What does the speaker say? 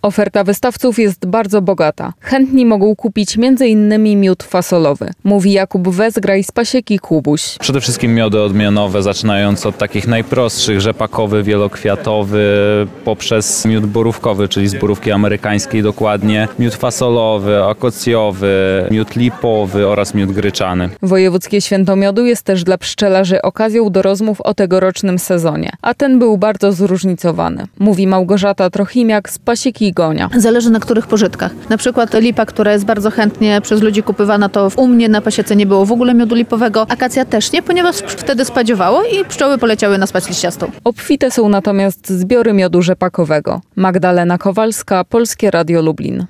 Oferta wystawców jest bardzo bogata. Chętni mogą kupić m.in. miód fasolowy, mówi Jakub Wezgraj z pasieki Kubuś. Przede wszystkim miody odmianowe, zaczynając od takich najprostszych, rzepakowy, wielokwiatowy, poprzez miód borówkowy, czyli z borówki amerykańskiej dokładnie, miód fasolowy, akocjowy, miód lipowy oraz miód gryczany. Wojewódzkie Święto Miodu jest też dla pszczelarzy okazją do rozmów o tegorocznym sezonie, a ten był bardzo zróżnicowany, mówi Małgorzata Trochimiak z pasieki Gonia. Zależy na których pożytkach. Na przykład lipa, która jest bardzo chętnie przez ludzi kupywana, to u mnie na pasiece nie było w ogóle miodu lipowego. Akacja też nie, ponieważ wtedy spadziowało i pszczoły poleciały na spać liściastą. Obfite są natomiast zbiory miodu rzepakowego. Magdalena Kowalska, Polskie Radio Lublin.